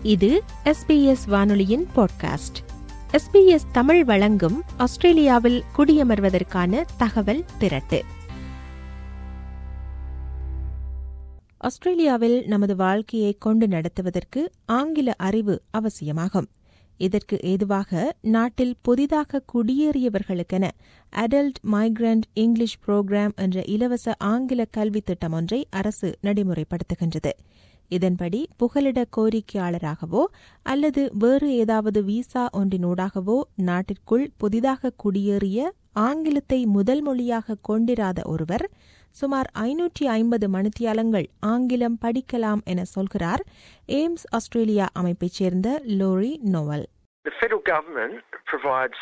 இது SBS வானொலியின் podcast. SBS Tamil வழங்கும் ஆஸ்திரேலியாவில் குடியமர்வதற்கான தகவல் திரட்டு. ஆஸ்திரேலியாவில் நமது வாழ்க்கையை கொண்டு நடத்துவதற்கு ஆங்கில அறிவு அவசியமாகும். இதற்கு ஏதுவாக நாட்டில் புதிதாக குடியேறியவர்களுக்கென அடல்ட் மைக்ரண்ட் இங்கிலீஷ் புரோகிராம் என்ற இலவச ஆங்கில கல்வி திட்டம் ஒன்றை அரசு நடைமுறைப்படுத்துகின்றது. இதன்படி புகலிட கோரிக்கையாளராகவோ அல்லது வேறு ஏதாவது விசா ஒன்றினூடாகவோ நாட்டிற்குள் புதிதாக குடியேறிய ஆங்கிலத்தை முதல் மொழியாக கொண்டிராத ஒருவர் சுமார் 550 மணித்தியாலங்கள் ஆங்கிலம் படிக்கலாம் என சொல்கிறார் எய்ம்ஸ் ஆஸ்திரேலியா அமைப்பைச் சேர்ந்த Lori Noval. The federal government provides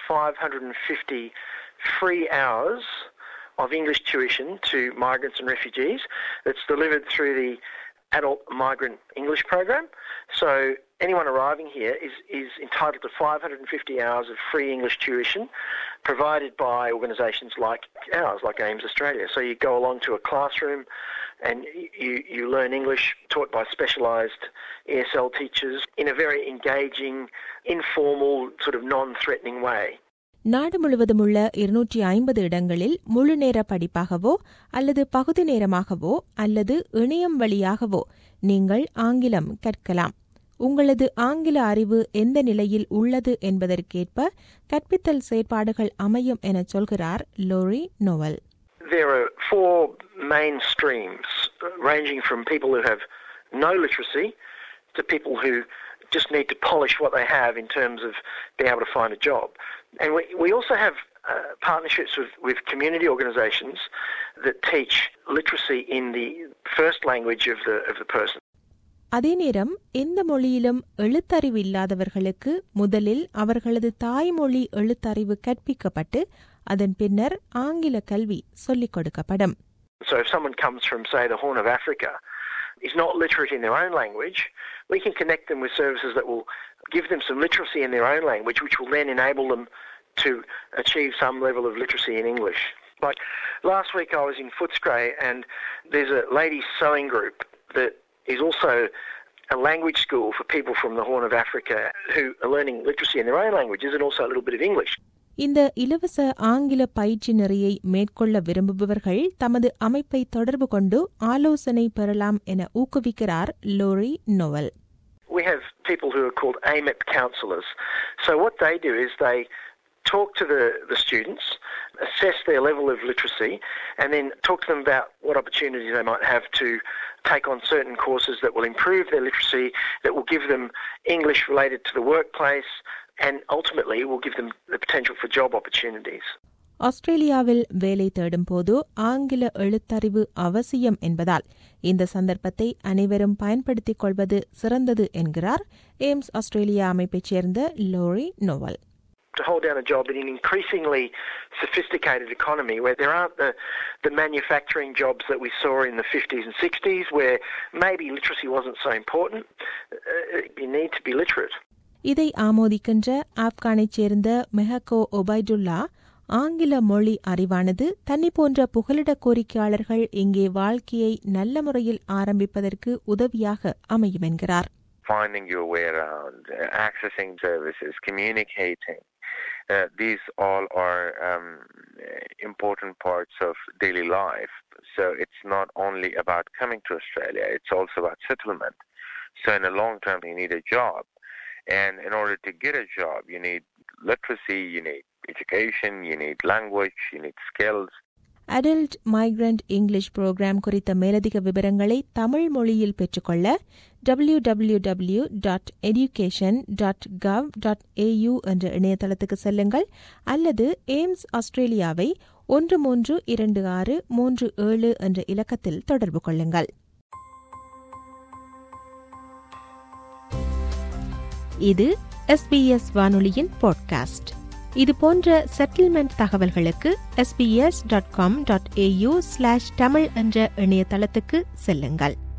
550 free hours of English tuition to migrants and refugees that's delivered through the Adult Migrant English Program. So anyone arriving here is entitled to 550 hours of free English tuition provided by organisations like ours, like Ames Australia. So you go along to a classroom and you learn English taught by specialised ESL teachers in a very engaging, informal, sort of non-threatening way. நாடு முழுவதுமுள்ள 250 இடங்களில் முழு நேர படிப்பாகவோ அல்லது பகுதி நேரமாகவோ அல்லது இணையம் வழியாகவோ நீங்கள் ஆங்கிலம் கற்கலாம். உங்களது ஆங்கில அறிவு எந்த நிலையில் உள்ளது என்பதற்கேற்ப கற்பித்தல் செயற்பாடுகள் அமையும் என சொல்கிறார் Lori Noval. There are 4 main streams ranging from people who have no literacy to people who just need to polish what they have in terms of being able to find a job. And we also have partnerships with community organisations that teach literacy in the first language of the person. அதே நேரம் எந்த மொழியிலும் எழுத்தறிவு இல்லாதவர்களுக்கு முதலில் அவர்களது தாய்மொழி எழுத்தறிவு கற்பிக்கப்பட்டு அதன் பின்னர் ஆங்கில கல்வி சொல்லிக் கொடுக்கப்படும். So if someone comes from, say, the Horn of Africa, is not literate in their own language, we can connect them with services that will give them some literacy in their own language, which will then enable them to achieve some level of literacy in English. Like last week I was in Footscray and there's a ladies' sewing group that is also a language school for people from the Horn of Africa who are learning literacy in their own languages and also a little bit of English. இந்த இலவச ஆங்கில பயிற்சி நெறியை மேற்கொள்ள விரும்புபவர்கள் தமது அமைப்பை தொடர்பு கொண்டு ஆலோசனை பெறலாம் என ஊக்குவிக்கிறார் Lori Noval. We have people who are called AMEP counsellors. So what they do is they talk to the students, assess their level of literacy, and then talk to them about what opportunities they might have to take on certain courses that will improve their literacy, that will give them English related to the workplace, and ultimately will give them the potential for job opportunities. ஆஸ்திரேலியாவில் வேலை தேடும் போது ஆங்கில எழுத்தறிவு அவசியம் என்பதால் இந்த சந்தர்ப்பத்தை அனைவரும் பயன்படுத்திக் கொள்வது சிறந்தது என்கிறார் எய்ம்ஸ் ஆஸ்திரேலியா அமைப்பைச் சேர்ந்த Lori Noval. To hold down a job in an increasingly sophisticated economy where there aren't the manufacturing jobs that we saw in the 50s and 60s where maybe literacy wasn't so important, you need to be literate. இதை ஆமோதிக்கின்ற ஆப்கானைச் சேர்ந்த மெஹக்கோ ஒபைடுல்லா ஆங்கில மொழி அறிவானது தன்னை போன்ற புகலிட கோரிக்கையாளர்கள் இங்கே வாழ்க்கையை நல்ல முறையில் ஆரம்பிப்பதற்கு உதவியாக அமையும் என்கிறார். Finding your way around, accessing services, communicating, these all are important parts of daily life. So it's not only about coming to Australia, it's also about settlement. So in the long term, you need a job. And in order to get a job, you need literacy, you need education, you need language, you need skills. Adult migrant English programme குறித்த மேலதிக விவரங்களை தமிழ் மொழியில் பெற்றுக்கொள்ள www.education.gov.au என்ற இணையதளத்துக்கு செல்லுங்கள் அல்லது AIIMS ஆஸ்திரேலியாவை 132637 என்ற இலக்கத்தில் தொடர்பு கொள்ளுங்கள். இது SBS வானொலியின் பாட்காஸ்ட். இது போன்ற செட்டில்மெண்ட் தகவல்களுக்கு sbs.com.au/tamil என்ற இணையதளத்துக்கு செல்லுங்கள்.